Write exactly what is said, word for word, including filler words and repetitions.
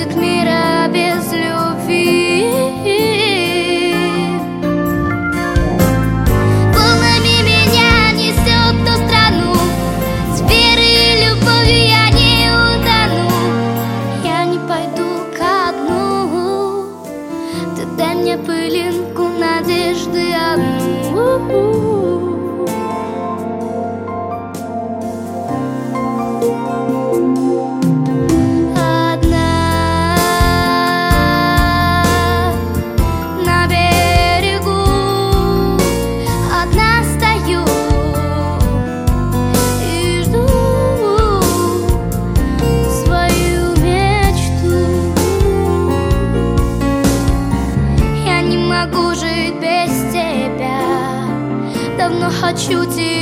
будет мира без любви. Волнами меня несет в ту страну, с верой и любовью я не утону. Я не пойду ко дну, ты дай мне пылинку надежды одну. Могу жить без тебя, давно хочу тебя.